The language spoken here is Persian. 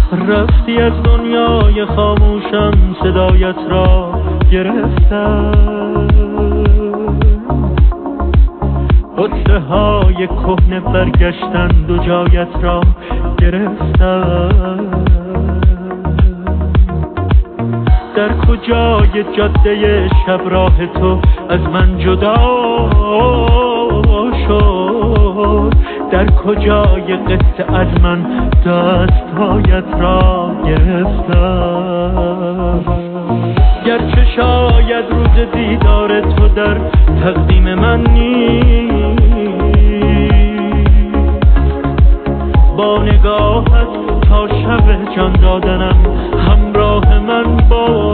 رفتی از دنیای خاموشم، صدایت را گرفتم، قطعه های کهنه برگشتند و جایت را گرفتم. در کجای جاده شب راه تو از من جدا شد؟ در کجای قصه از من دستهایت را گرفتم؟ گرچه شاید روز دیدار تو در تقدیم من نیست، با نگاهت تا شب جان دادنم همراه من با